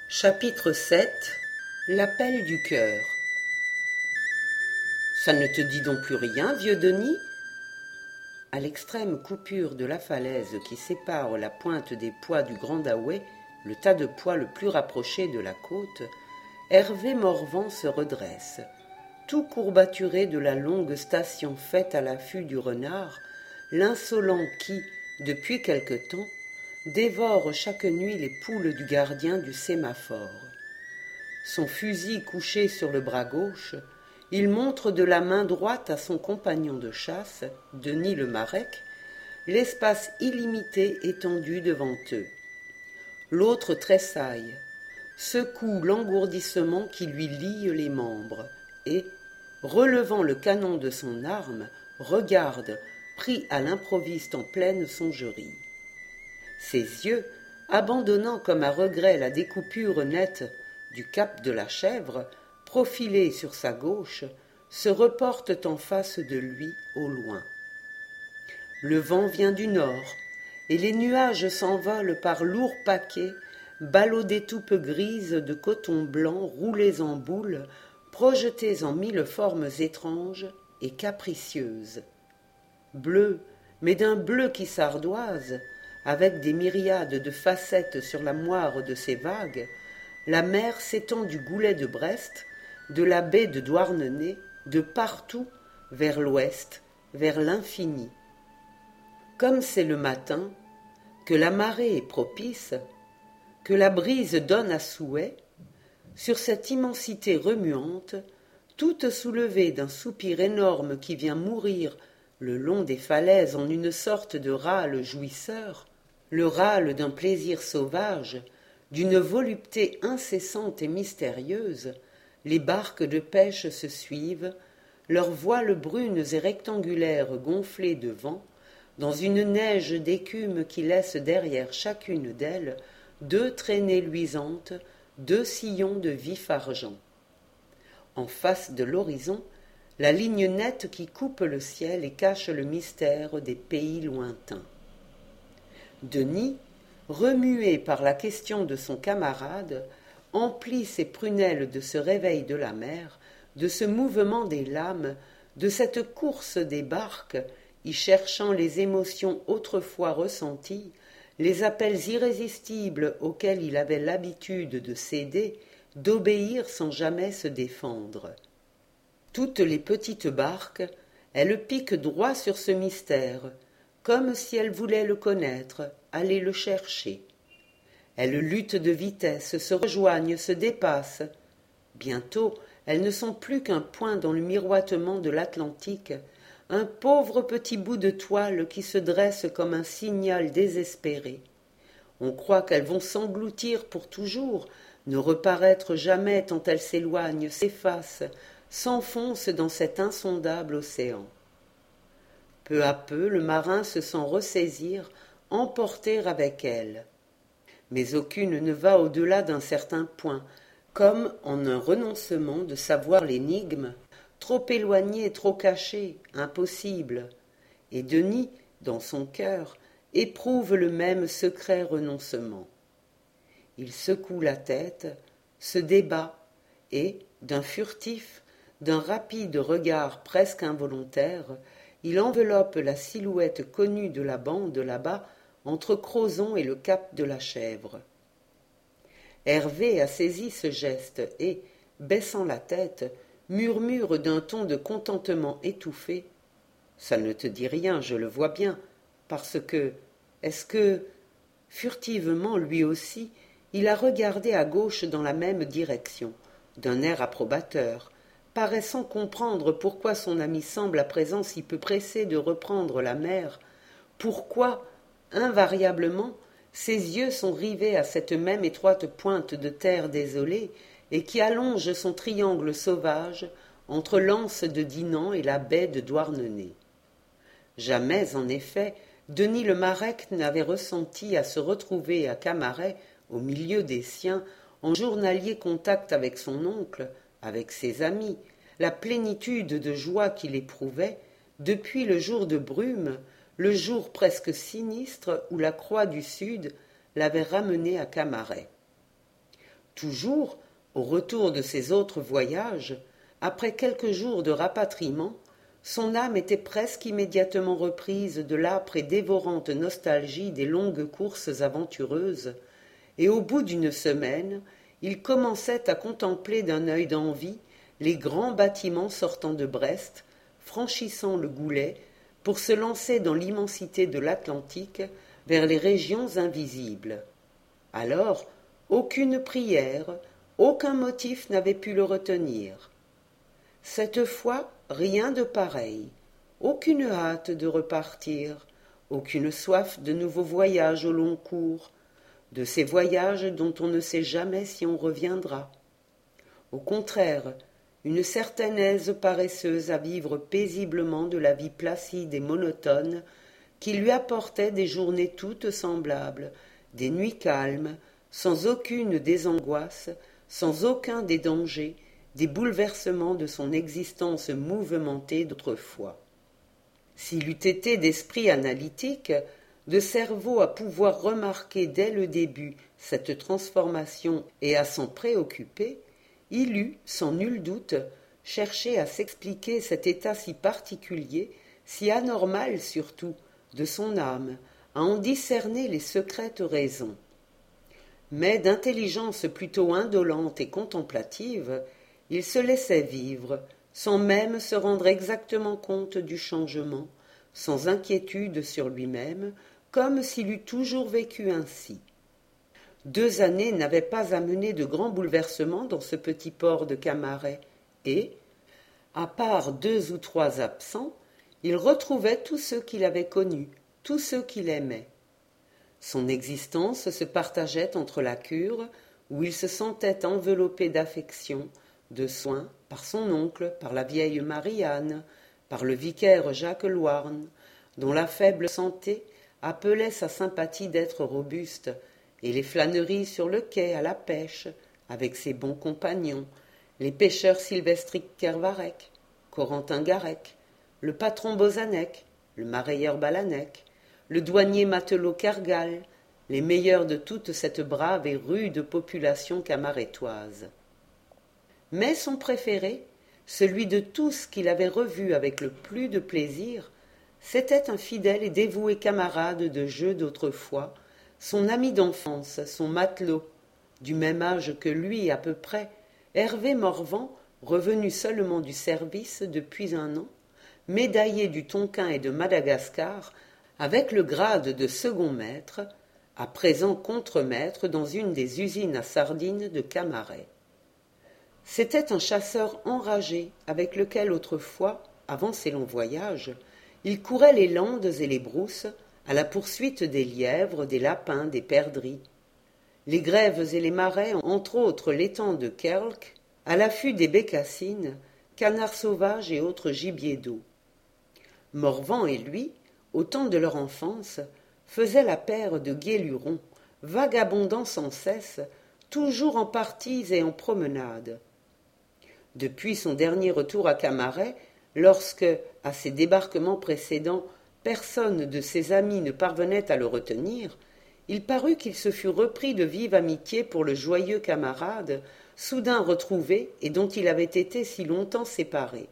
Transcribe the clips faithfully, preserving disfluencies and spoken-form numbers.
Chapitre sept. L'appel du cœur. Ça ne te dit donc plus rien, vieux Denis ? À l'extrême coupure de la falaise qui sépare la pointe des Poix du Grand Daouet, le tas de pois le plus rapproché de la côte, Hervé Morvan se redresse, tout courbaturé de la longue station faite à l'affût du renard, l'insolent qui, depuis quelque temps, dévore chaque nuit les poules du gardien du sémaphore. Son fusil couché sur le bras gauche, il montre de la main droite à son compagnon de chasse, Denis le Marec, l'espace illimité étendu devant eux. L'autre tressaille, secoue l'engourdissement qui lui lie les membres et, relevant le canon de son arme, regarde, pris à l'improviste en pleine songerie. Ses yeux, abandonnant comme à regret la découpure nette du cap de la Chèvre, profilé sur sa gauche, se reportent en face de lui au loin. Le vent vient du nord, et les nuages s'envolent par lourds paquets, ballots d'étoupes grises de coton blanc roulés en boules, projetés en mille formes étranges et capricieuses. Bleu, mais d'un bleu qui s'ardoise, avec des myriades de facettes sur la moire de ses vagues, la mer s'étend du goulet de Brest, de la baie de Douarnenez, de partout vers l'ouest, vers l'infini. Comme c'est le matin, que la marée est propice, que la brise donne à souhait, sur cette immensité remuante, toute soulevée d'un soupir énorme qui vient mourir le long des falaises en une sorte de râle jouisseur, le râle d'un plaisir sauvage, d'une volupté incessante et mystérieuse, les barques de pêche se suivent, leurs voiles brunes et rectangulaires gonflées de vent, dans une neige d'écume qui laisse derrière chacune d'elles deux traînées luisantes, deux sillons de vif argent. En face de l'horizon, la ligne nette qui coupe le ciel et cache le mystère des pays lointains. Denis, remué par la question de son camarade, emplit ses prunelles de ce réveil de la mer, de ce mouvement des lames, de cette course des barques, y cherchant les émotions autrefois ressenties, les appels irrésistibles auxquels il avait l'habitude de céder, d'obéir sans jamais se défendre. Toutes les petites barques, elles piquent droit sur ce mystère, comme si elles voulaient le connaître, aller le chercher. Elles luttent de vitesse, se rejoignent, se dépassent. Bientôt, elles ne sont plus qu'un point dans le miroitement de l'Atlantique, un pauvre petit bout de toile qui se dresse comme un signal désespéré. On croit qu'elles vont s'engloutir pour toujours, ne reparaître jamais tant elles s'éloignent, s'effacent, s'enfoncent dans cet insondable océan. Peu à peu, le marin se sent ressaisir, emporter avec elle. Mais aucune ne va au-delà d'un certain point, comme en un renoncement de savoir l'énigme, trop éloignée, trop cachée, impossible. Et Denis, dans son cœur, éprouve le même secret renoncement. Il secoue la tête, se débat, et, d'un furtif, d'un rapide regard presque involontaire, il enveloppe la silhouette connue de la bande là-bas, entre Crozon et le cap de la Chèvre. Hervé a saisi ce geste et, baissant la tête, murmure d'un ton de contentement étouffé. « Ça ne te dit rien, je le vois bien, parce que... Est-ce que... » Furtivement, lui aussi, il a regardé à gauche dans la même direction, d'un air approbateur, paraissant comprendre pourquoi son ami semble à présent si peu pressé de reprendre la mer, pourquoi, invariablement, ses yeux sont rivés à cette même étroite pointe de terre désolée et qui allonge son triangle sauvage entre l'anse de Dinan et la baie de Douarnenez. Jamais, en effet, Denis le Marec n'avait ressenti à se retrouver à Camaret, au milieu des siens, en journalier contact avec son oncle, avec ses amis, la plénitude de joie qu'il éprouvait depuis le jour de brume, le jour presque sinistre où la Croix du Sud l'avait ramené à Camaret. Toujours, au retour de ses autres voyages, après quelques jours de rapatriement, son âme était presque immédiatement reprise de l'âpre et dévorante nostalgie des longues courses aventureuses, et au bout d'une semaine, il commençait à contempler d'un œil d'envie les grands bâtiments sortant de Brest, franchissant le Goulet, pour se lancer dans l'immensité de l'Atlantique vers les régions invisibles. Alors, aucune prière, aucun motif n'avait pu le retenir. Cette fois, rien de pareil, aucune hâte de repartir, aucune soif de nouveaux voyages au long cours, de ces voyages dont on ne sait jamais si on reviendra. Au contraire, une certaine aise paresseuse à vivre paisiblement de la vie placide et monotone qui lui apportait des journées toutes semblables, des nuits calmes, sans aucune des angoisses, sans aucun des dangers, des bouleversements de son existence mouvementée d'autrefois. S'il eût été d'esprit analytique, de cerveau à pouvoir remarquer dès le début cette transformation et à s'en préoccuper, il eût, sans nul doute, cherché à s'expliquer cet état si particulier, si anormal surtout, de son âme, à en discerner les secrètes raisons. Mais d'intelligence plutôt indolente et contemplative, il se laissait vivre, sans même se rendre exactement compte du changement, sans inquiétude sur lui-même, comme s'il eût toujours vécu ainsi. Deux années n'avaient pas amené de grands bouleversements dans ce petit port de Camaret, et, à part deux ou trois absents, il retrouvait tous ceux qu'il avait connus, tous ceux qu'il aimait. Son existence se partageait entre la cure, où il se sentait enveloppé d'affection, de soins, par son oncle, par la vieille Marie-Anne, par le vicaire Jacques Louarn, dont la faible santé appelait sa sympathie d'être robuste, et les flâneries sur le quai à la pêche, avec ses bons compagnons, les pêcheurs Sylvestric Kervarec, Corentin Garec, le patron Bozanec, le marailleur Balanec, le douanier matelot Kergal, les meilleurs de toute cette brave et rude population camaretoise. Mais son préféré, celui de tous qu'il avait revu avec le plus de plaisir, c'était un fidèle et dévoué camarade de jeu d'autrefois, son ami d'enfance, son matelot, du même âge que lui à peu près, Hervé Morvan, revenu seulement du service depuis un an, médaillé du Tonkin et de Madagascar, avec le grade de second maître, à présent contremaître dans une des usines à sardines de Camaret. C'était un chasseur enragé avec lequel autrefois, avant ses longs voyages, il courait les landes et les brousses à la poursuite des lièvres, des lapins, des perdrix. Les grèves et les marais, entre autres l'étang de Kerlk, à l'affût des bécassines, canards sauvages et autres gibiers d'eau. Morvan et lui, au temps de leur enfance, faisaient la paire de guélurons, vagabondant sans cesse, toujours en parties et en promenades. Depuis son dernier retour à Camaret, lorsque, à ses débarquements précédents, personne de ses amis ne parvenait à le retenir, il parut qu'il se fût repris de vive amitié pour le joyeux camarade, soudain retrouvé et dont il avait été si longtemps séparé.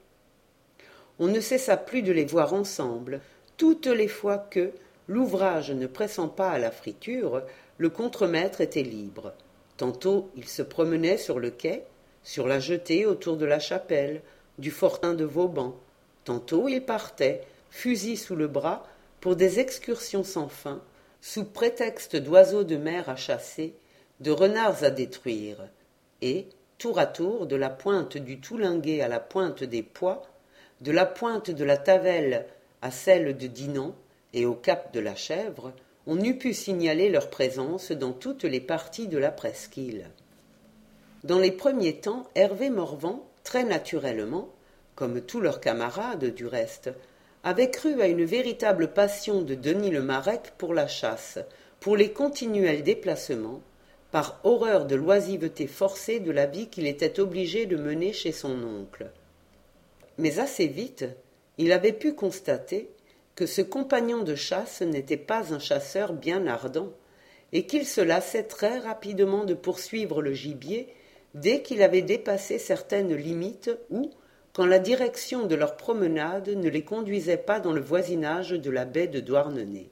On ne cessa plus de les voir ensemble, toutes les fois que, l'ouvrage ne pressant pas à la friture, le contremaître était libre. Tantôt il se promenait sur le quai, sur la jetée autour de la chapelle, du fortin de Vauban. Tantôt il partait, fusil sous le bras, pour des excursions sans fin, sous prétexte d'oiseaux de mer à chasser, de renards à détruire, et, tour à tour, de la pointe du Toulinguet à la pointe des Poix, de la pointe de la Tavelle à celle de Dinan et au cap de la Chèvre, on eût pu signaler leur présence dans toutes les parties de la presqu'île. Dans les premiers temps, Hervé Morvan, très naturellement, comme tous leurs camarades du reste, avait cru à une véritable passion de Denis le Marec pour la chasse, pour les continuels déplacements, par horreur de l'oisiveté forcée de la vie qu'il était obligé de mener chez son oncle. Mais assez vite, il avait pu constater que ce compagnon de chasse n'était pas un chasseur bien ardent, et qu'il se lassait très rapidement de poursuivre le gibier dès qu'il avait dépassé certaines limites ou quand la direction de leur promenade ne les conduisait pas dans le voisinage de la baie de Douarnenez.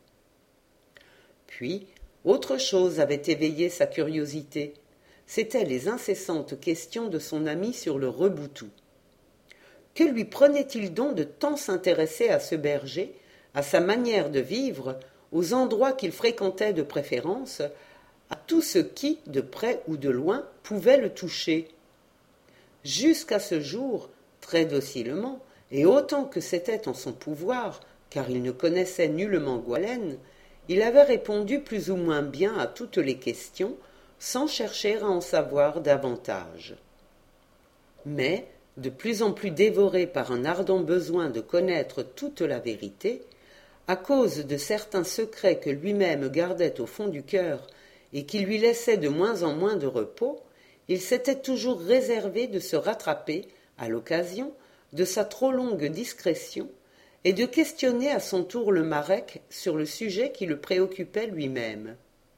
Puis, autre chose avait éveillé sa curiosité, c'étaient les incessantes questions de son ami sur le reboutou. Que lui prenait-il donc de tant s'intéresser à ce berger, à sa manière de vivre, aux endroits qu'il fréquentait de préférence, à tout ce qui, de près ou de loin, pouvait le toucher? Jusqu'à ce jour, très docilement, et autant que c'était en son pouvoir, car il ne connaissait nullement Gwendolen, il avait répondu plus ou moins bien à toutes les questions, sans chercher à en savoir davantage. Mais, de plus en plus dévoré par un ardent besoin de connaître toute la vérité, à cause de certains secrets que lui-même gardait au fond du cœur et qui lui laissaient de moins en moins de repos, il s'était toujours réservé de se rattraper, à l'occasion, de sa trop longue discrétion et de questionner à son tour le Marek sur le sujet qui le préoccupait lui-même.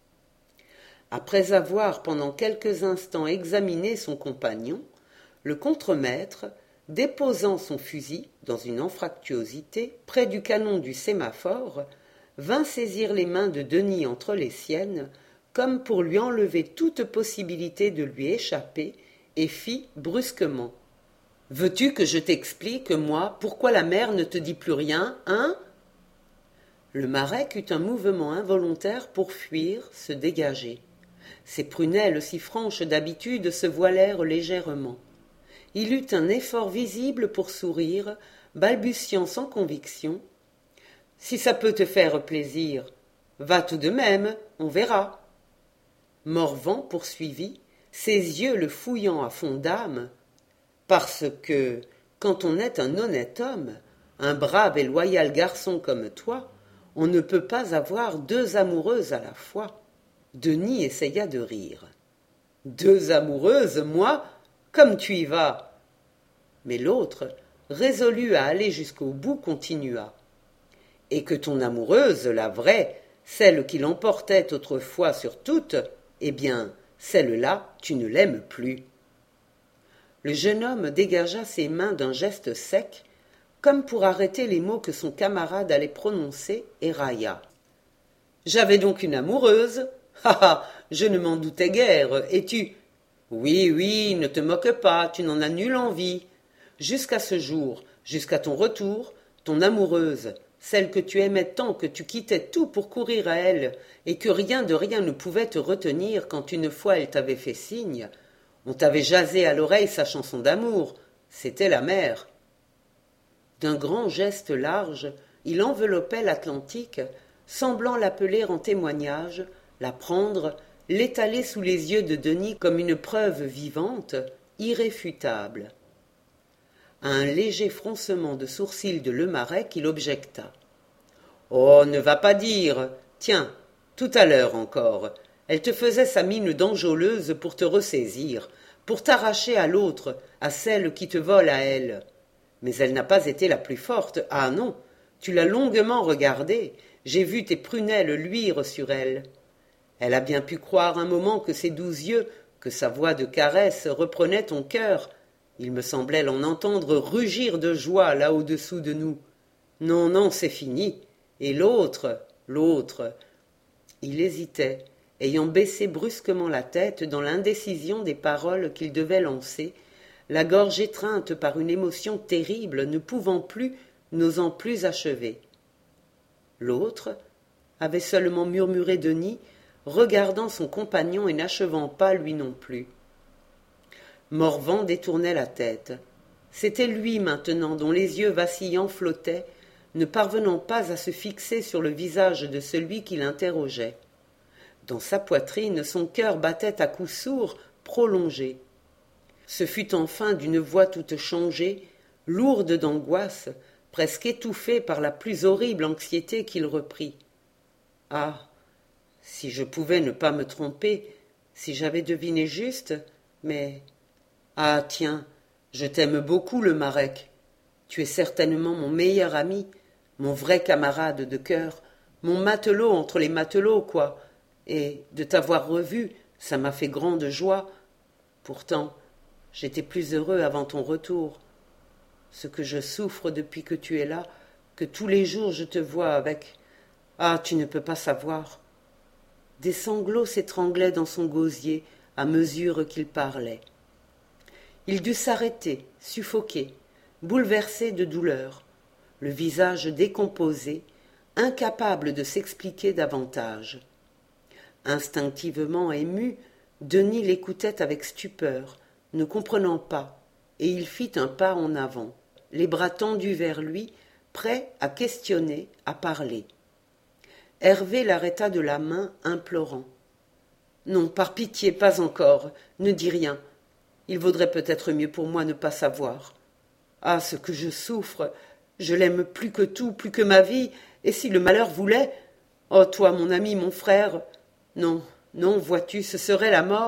Après avoir pendant quelques instants examiné son compagnon, le contremaître, déposant son fusil dans une anfractuosité près du canon du sémaphore, vint saisir les mains de Denis entre les siennes, comme pour lui enlever toute possibilité de lui échapper, et fit brusquement: « Veux-tu que je t'explique, moi, pourquoi la mère ne te dit plus rien, hein ?» Le Marek eut un mouvement involontaire pour fuir, se dégager. Ses prunelles si franches d'habitude se voilèrent légèrement. Il eut un effort visible pour sourire, balbutiant sans conviction: « Si ça peut te faire plaisir, va tout de même, on verra. » Morvan poursuivit, ses yeux le fouillant à fond d'âme: « Parce que, quand on est un honnête homme, un brave et loyal garçon comme toi, on ne peut pas avoir deux amoureuses à la fois. » Denis essaya de rire. « Deux amoureuses, moi? Comme tu y vas !» Mais l'autre, résolu à aller jusqu'au bout, continua: « Et que ton amoureuse, la vraie, celle qui l'emportait autrefois sur toutes, eh bien, celle-là, tu ne l'aimes plus. » Le jeune homme dégagea ses mains d'un geste sec, comme pour arrêter les mots que son camarade allait prononcer, et railla: « J'avais donc une amoureuse? Ha ha, je ne m'en doutais guère, et tu? Oui, oui, ne te moque pas, tu n'en as nulle envie. Jusqu'à ce jour, jusqu'à ton retour, ton amoureuse, celle que tu aimais tant que tu quittais tout pour courir à elle, et que rien de rien ne pouvait te retenir quand une fois elle t'avait fait signe, on t'avait jasé à l'oreille sa chanson d'amour, c'était la mère. » D'un grand geste large, il enveloppait l'Atlantique, semblant l'appeler en témoignage, la prendre, l'étaler sous les yeux de Denis comme une preuve vivante, irréfutable. À un léger froncement de sourcils de Le Marek, il objecta: « Oh, ne va pas dire. Tiens, tout à l'heure encore, elle te faisait sa mine d'enjôleuse pour te ressaisir, pour t'arracher à l'autre, à celle qui te vole à elle. Mais elle n'a pas été la plus forte. Ah non, tu l'as longuement regardée, j'ai vu tes prunelles luire sur elle. Elle a bien pu croire un moment que ses doux yeux, que sa voix de caresse reprenaient ton cœur. Il me semblait l'en entendre rugir de joie là au-dessous de nous. Non, non, c'est fini. Et l'autre, l'autre. » Il hésitait, ayant baissé brusquement la tête dans l'indécision des paroles qu'il devait lancer, la gorge étreinte par une émotion terrible, ne pouvant plus, n'osant plus achever. L'autre avait seulement murmuré Denis, regardant son compagnon et n'achevant pas lui non plus. Morvan détournait la tête. C'était lui maintenant dont les yeux vacillants flottaient, ne parvenant pas à se fixer sur le visage de celui qui l'interrogeait. Dans sa poitrine, son cœur battait à coups sourds, prolongés. Ce fut enfin d'une voix toute changée, lourde d'angoisse, presque étouffée par la plus horrible anxiété qu'il reprit. « Ah, si je pouvais ne pas me tromper, si j'avais deviné juste, mais... Ah, tiens, je t'aime beaucoup, le Marek. Tu es certainement mon meilleur ami, mon vrai camarade de cœur, mon matelot entre les matelots, quoi. et de t'avoir revu, ça m'a fait grande joie. Pourtant, j'étais plus heureux avant ton retour. Ce que je souffre depuis que tu es là, que tous les jours je te vois avec... Ah, tu ne peux pas savoir. » Des sanglots s'étranglaient dans son gosier à mesure qu'il parlait. Il dut s'arrêter, suffoqué, bouleversé de douleur, le visage décomposé, incapable de s'expliquer davantage. Instinctivement ému, Denis l'écoutait avec stupeur, ne comprenant pas, et il fit un pas en avant, les bras tendus vers lui, prêt à questionner, à parler. Hervé l'arrêta de la main, implorant. « Non, par pitié, pas encore, ne dis rien. Il vaudrait peut-être mieux pour moi ne pas savoir. Ah, ce que je souffre! Je l'aime plus que tout, plus que ma vie, et si le malheur voulait... Oh, toi, mon ami, mon frère... Non, non, vois-tu, ce serait la mort. »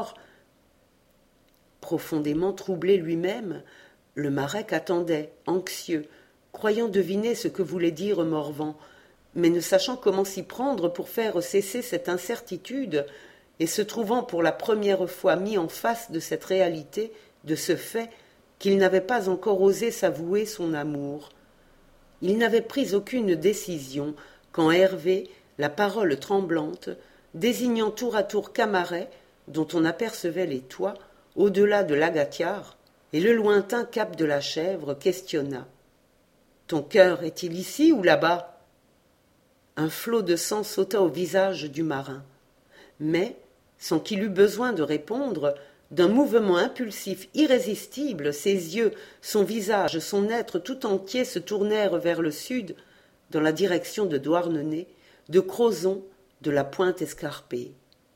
Profondément troublé lui-même, le Marek attendait, anxieux, croyant deviner ce que voulait dire Morvan, mais ne sachant comment s'y prendre pour faire cesser cette incertitude, et se trouvant pour la première fois mis en face de cette réalité, de ce fait qu'il n'avait pas encore osé s'avouer son amour. Il n'avait pris aucune décision quand Hervé, la parole tremblante, désignant tour à tour Camaret, dont on apercevait les toits, au-delà de l'Agatiar, et le lointain cap de la Chèvre, questionna. « Ton cœur est-il ici ou là-bas » Un flot de sang sauta au visage du marin. Mais, sans qu'il eût besoin de répondre, d'un mouvement impulsif irrésistible, ses yeux, son visage, son être tout entier se tournèrent vers le sud, dans la direction de Douarnenez, de Crozon, de la Pointe Escarpée.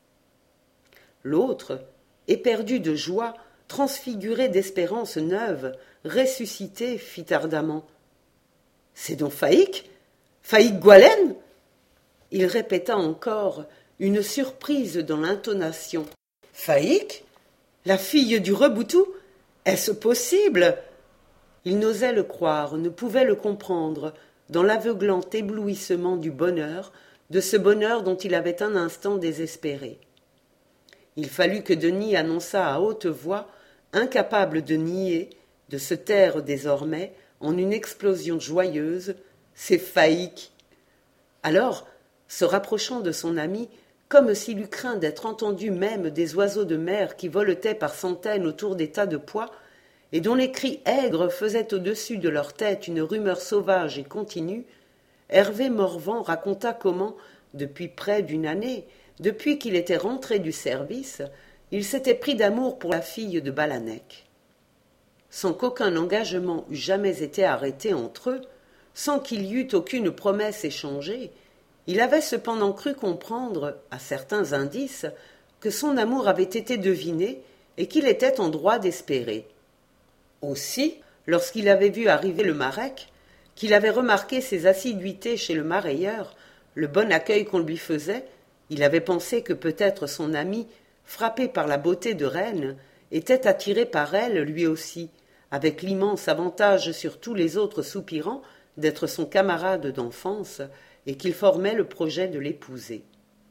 L'autre, éperdu de joie, transfiguré d'espérances neuves, ressuscité, fit ardemment. « C'est donc Faïk ? Faïk Goualen ?» Il répéta encore, une surprise dans l'intonation. « Faïk ? La fille du Reboutou ? Est-ce possible ?» Il n'osait le croire, ne pouvait le comprendre, dans l'aveuglant éblouissement du bonheur, de ce bonheur dont il avait un instant désespéré. Il fallut que Denis annonçât à haute voix, incapable de nier, de se taire désormais, en une explosion joyeuse, « C'est Faïk !» Alors, se rapprochant de son ami, comme s'il eût craint d'être entendu même des oiseaux de mer qui voletaient par centaines autour des tas de pois, et dont les cris aigres faisaient au-dessus de leur tête une rumeur sauvage et continue, Hervé Morvan raconta comment, depuis près d'une année, depuis qu'il était rentré du service, il s'était pris d'amour pour la fille de Balanec. Sans qu'aucun engagement eût jamais été arrêté entre eux, sans qu'il y eût aucune promesse échangée, il avait cependant cru comprendre, à certains indices, que son amour avait été deviné et qu'il était en droit d'espérer. Aussi, lorsqu'il avait vu arriver le Marek, qu'il avait remarqué ses assiduités chez le marailleur, le bon accueil qu'on lui faisait, il avait pensé que peut-être son ami, frappé par la beauté de Reine, était attiré par elle lui aussi, avec l'immense avantage sur tous les autres soupirants d'être son camarade d'enfance, et qu'il formait le projet de l'épouser.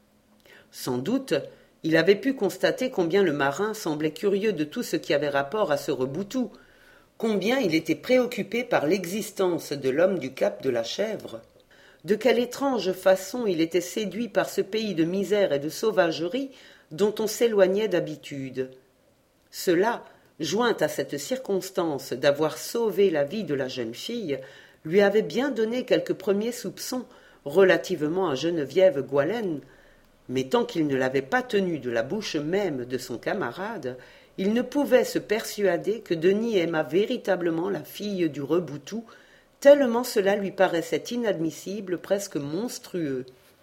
Sans doute, il avait pu constater combien le marin semblait curieux de tout ce qui avait rapport à ce Reboutou, combien il était préoccupé par l'existence de l'homme du cap de la Chèvre, de quelle étrange façon il était séduit par ce pays de misère et de sauvagerie dont on s'éloignait d'habitude. Cela, joint à cette circonstance d'avoir sauvé la vie de la jeune fille, lui avait bien donné quelques premiers soupçons relativement à Geneviève Goualen, mais tant qu'il ne l'avait pas tenue de la bouche même de son camarade, il ne pouvait se persuader que Denis aimât véritablement la fille du Reboutou, tellement cela lui paraissait inadmissible, presque monstrueux.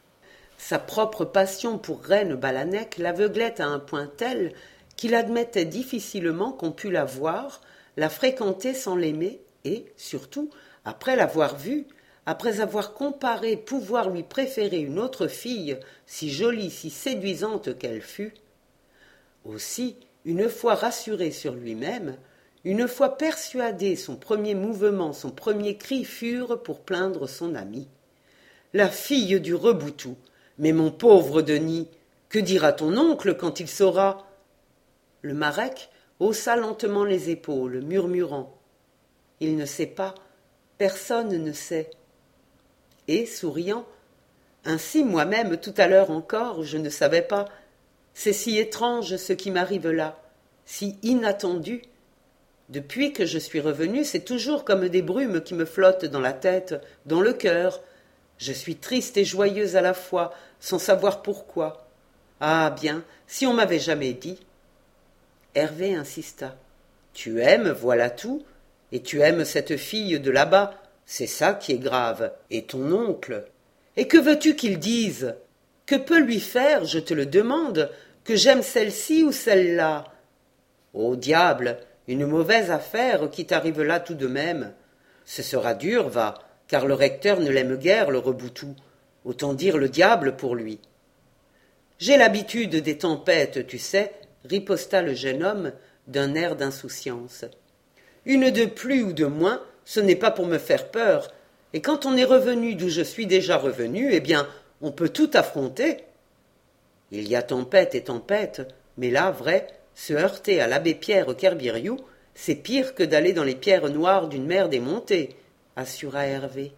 Sa propre passion pour Reine Balanec l'aveuglait à un point tel qu'il admettait difficilement qu'on pût la voir, la fréquenter sans l'aimer, et, surtout, après l'avoir vue, après avoir comparé pouvoir lui préférer une autre fille, si jolie, si séduisante qu'elle fût. Aussi, une fois rassuré sur lui-même, une fois persuadé, son premier mouvement, son premier cri furent pour plaindre son ami. « La fille du Reboutou! Mais mon pauvre Denis, Que dira ton oncle quand il saura ?» Le Marek haussa lentement les épaules, murmurant « Il ne sait pas, personne ne sait. » Et, souriant, « Ainsi moi-même, tout à l'heure encore, je ne savais pas. C'est si étrange ce qui m'arrive là, si inattendu. Depuis que je suis revenue, c'est toujours comme des brumes qui me flottent dans la tête, dans le cœur. Je suis triste et joyeuse à la fois, sans savoir pourquoi. Ah bien, si on m'avait jamais dit. » Hervé insista. « Tu aimes, voilà tout, et tu aimes cette fille de là-bas, c'est ça qui est grave, et ton oncle. Et que veux-tu qu'il dise? Que peut lui faire, je te le demande, que j'aime celle-ci ou celle-là? Au diable, une mauvaise affaire qui t'arrive là tout de même. Ce sera dur, va, car le recteur ne l'aime guère, le Reboutou. Autant dire le diable pour lui. »« J'ai l'habitude des tempêtes, tu sais, » riposta le jeune homme d'un air d'insouciance. « Une de plus ou de moins, ce n'est pas pour me faire peur, et quand on est revenu d'où je suis déjà revenu, eh bien, on peut tout affronter. Il y a tempête et tempête, mais là, vrai, se heurter à l'abbé Pierre Kerbiriou, c'est pire que d'aller dans les pierres noires d'une mer démontée, assura Hervé.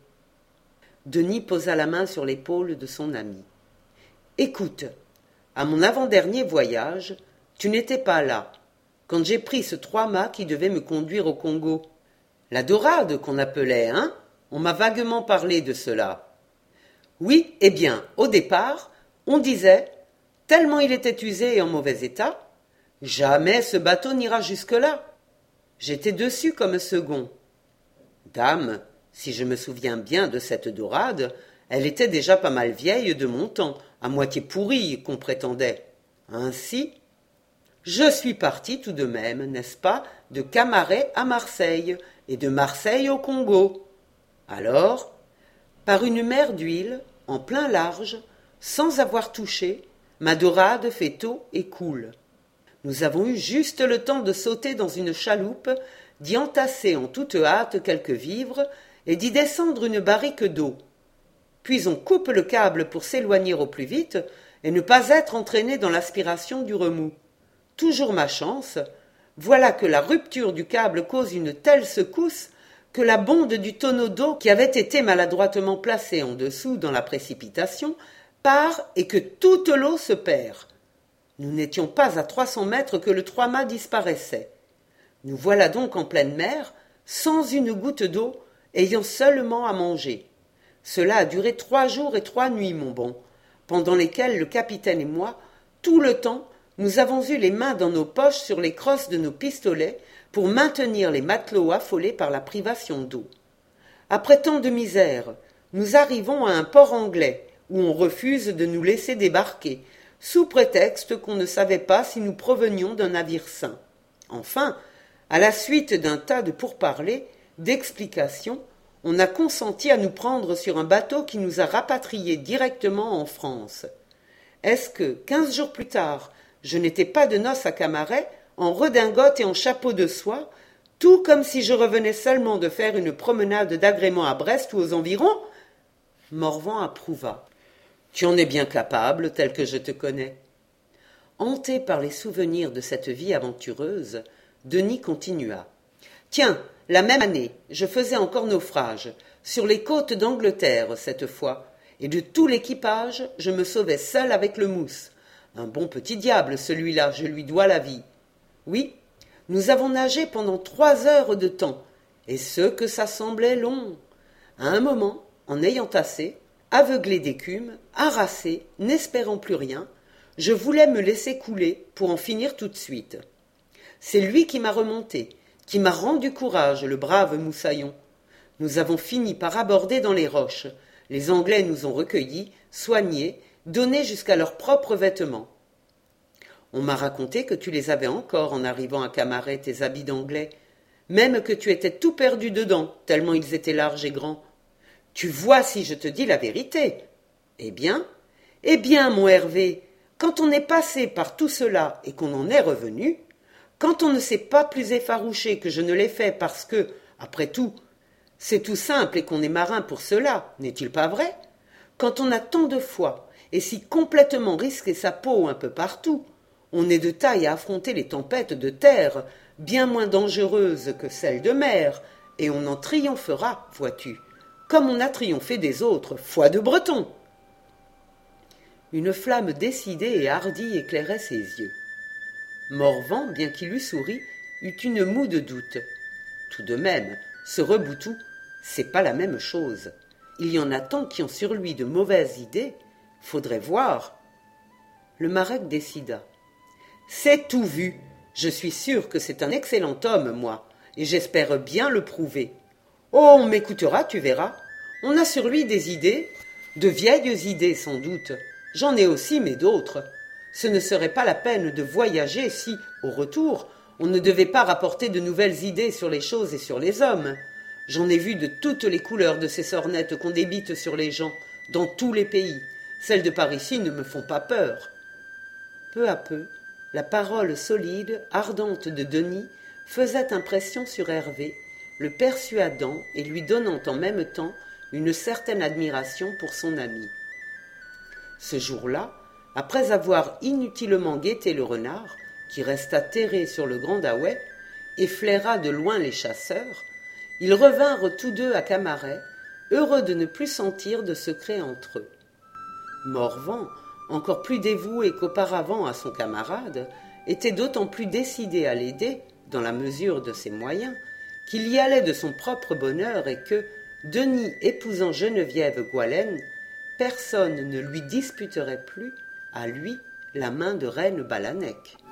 Denis posa la main sur l'épaule de son ami. Écoute, à mon avant-dernier voyage, tu n'étais pas là, quand j'ai pris ce trois-mâts qui devait me conduire au Congo. La dorade qu'on appelait, hein? On m'a vaguement parlé de cela. Oui, eh bien, au départ, on disait, tellement il était usé et en mauvais état, jamais ce bateau n'ira jusque-là. J'étais dessus comme second. Dame, si je me souviens bien de cette dorade, elle était déjà pas mal vieille de mon temps, à moitié pourrie, qu'on prétendait. Ainsi, je suis parti tout de même, n'est-ce pas, de Camaret à Marseille, et de Marseille au Congo. Alors, par une mer d'huile, en plein large, sans avoir touché, ma dorade fait eau et coule. Nous avons eu juste le temps de sauter dans une chaloupe, d'y entasser en toute hâte quelques vivres et d'y descendre une barrique d'eau. Puis on coupe le câble pour s'éloigner au plus vite et ne pas être entraîné dans l'aspiration du remous. Toujours ma chance, voilà que la rupture du câble cause une telle secousse que la bonde du tonneau d'eau qui avait été maladroitement placée en dessous dans la précipitation part et que toute l'eau se perd. Nous n'étions pas à trois cents mètres que le trois-mâts disparaissait. Nous voilà donc en pleine mer, sans une goutte d'eau, ayant seulement à manger. Cela a duré trois jours et trois nuits, mon bon, pendant lesquels le capitaine et moi, tout le temps, nous avons eu les mains dans nos poches sur les crosses de nos pistolets pour maintenir les matelots affolés par la privation d'eau. Après tant de misère, nous arrivons à un port anglais où on refuse de nous laisser débarquer, sous prétexte qu'on ne savait pas si nous provenions d'un navire sain. Enfin, à la suite d'un tas de pourparlers, d'explications, on a consenti à nous prendre sur un bateau qui nous a rapatriés directement en France. Est-ce que, quinze jours plus tard, je n'étais pas de noces à Camaret, en redingote et en chapeau de soie, tout comme si je revenais seulement de faire une promenade d'agrément à Brest ou aux environs? Morvan approuva. Tu en es bien capable, tel que je te connais. Hanté par les souvenirs de cette vie aventureuse, Denis continua. Tiens, la même année, je faisais encore naufrage, sur les côtes d'Angleterre cette fois, et de tout l'équipage, je me sauvais seul avec le mousse. Un bon petit diable, celui-là, je lui dois la vie. Oui, nous avons nagé pendant trois heures de temps, et ce que ça semblait long. À un moment, en ayant assez, aveuglé d'écume, harassé, n'espérant plus rien, je voulais me laisser couler pour en finir tout de suite. C'est lui qui m'a remonté, qui m'a rendu courage, le brave moussaillon. Nous avons fini par aborder dans les roches. Les Anglais nous ont recueillis, soignés, donnés jusqu'à leurs propres vêtements. On m'a raconté que tu les avais encore en arrivant à Camaret, tes habits d'anglais, même que tu étais tout perdu dedans, tellement ils étaient larges et grands. Tu vois si je te dis la vérité. Eh bien, eh bien, mon Hervé, quand on est passé par tout cela et qu'on en est revenu, quand on ne s'est pas plus effarouché que je ne l'ai fait parce que, après tout, c'est tout simple et qu'on est marin pour cela, n'est-il pas vrai? Quand on a tant de foi et si complètement risquer sa peau un peu partout, on est de taille à affronter les tempêtes de terre, bien moins dangereuses que celles de mer, et on en triomphera, vois-tu, comme on a triomphé des autres, foi de Breton. Une flamme décidée et hardie éclairait ses yeux. Morvan, bien qu'il eût souri, eut une moue de doute. Tout de même, ce Reboutou, c'est pas la même chose. Il y en a tant qui ont sur lui de mauvaises idées. Faudrait voir. Le Marek décida. C'est tout vu. Je suis sûr que c'est un excellent homme, moi, et j'espère bien le prouver. Oh, on m'écoutera, tu verras. On a sur lui des idées, de vieilles idées sans doute. J'en ai aussi, mais d'autres. Ce ne serait pas la peine de voyager si, au retour, on ne devait pas rapporter de nouvelles idées sur les choses et sur les hommes. J'en ai vu de toutes les couleurs de ces sornettes qu'on débite sur les gens, dans tous les pays. Celles de par ici ne me font pas peur. Peu à peu, la parole solide, ardente de Denis faisait impression sur Hervé, le persuadant et lui donnant en même temps une certaine admiration pour son ami. Ce jour-là, après avoir inutilement guetté le renard, qui resta terré sur le grand Daouet, et flaira de loin les chasseurs, ils revinrent tous deux à Camaret, heureux de ne plus sentir de secret entre eux. Morvan, encore plus dévoué qu'auparavant à son camarade, était d'autant plus décidé à l'aider, dans la mesure de ses moyens, qu'il y allait de son propre bonheur et que, Denis épousant Geneviève Goualaine, personne ne lui disputerait plus, à lui, la main de reine Balanec.